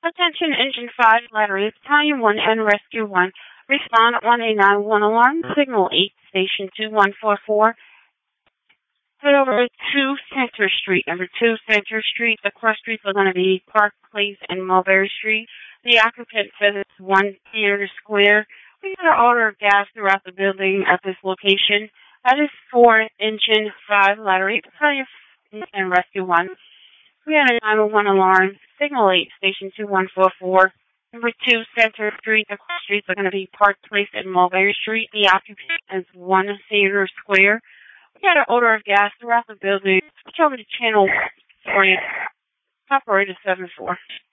Attention Engine 5, Battery, Battalion 1 and Rescue 1. Respond at 1891 alarm, Signal 8, Station 2144. Head over to Center Street, number 2 Center Street. The cross streets are going to be Park Place and Mulberry Street. The occupant says it's 1 theater square. We got an order of gas throughout the building at this location. That is for Engine 5, Battery, Battalion and Rescue 1. We had a 911 alarm, Signal 8, Station 2144. Number 2, Center Street. The cross streets are going to be Park Place and Mulberry Street. The occupant is 1 theater square. We had an odor of gas throughout the building. Switch over to channel 4. Operator 7-4.